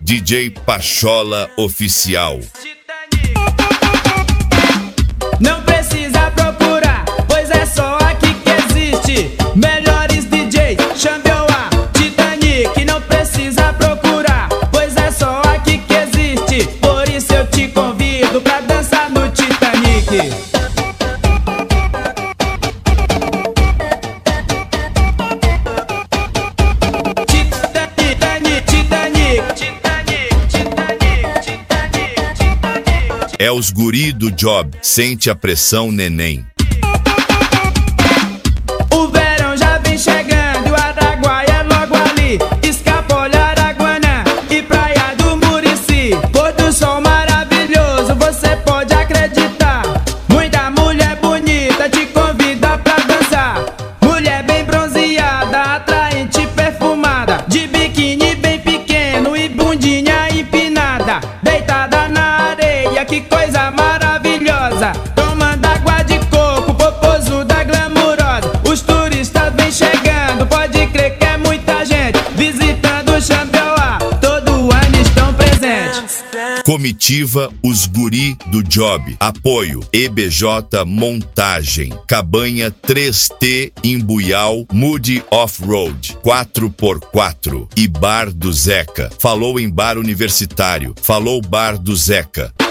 DJ Pachola Oficial. Não precisa procurar, pois é só aqui que existe. Melhores DJs, Xambioá, Titanic. Não precisa procurar, pois é só aqui que existe. Por isso eu te convido pra dançar no Titanic. É os guri do job, sente a pressão, neném. O verão já vem chegando, o Araguaia é logo ali. Escapole, Araguanã e Praia do Murici. Pôr do sol maravilhoso, você pode acreditar. Muita mulher bonita te convida pra dançar. Mulher bem bronzeada, atraente e perfumada, de biquíni bem pequeno e bundinha empinada, deitada na areia, que coisa maravilhosa. Tomando água de coco, popozuda glamurosa. Os turistas vêm chegando, pode crer que é muita gente visitando o Xambioá, todo ano estão presentes. Comitiva Os Guri do Job. Apoio EBJ Montagem, Cabanha 3T Imbuial, Moody Off-Road 4x4 e Bar do Zeca. Falou em Bar Universitário, falou Bar do Zeca.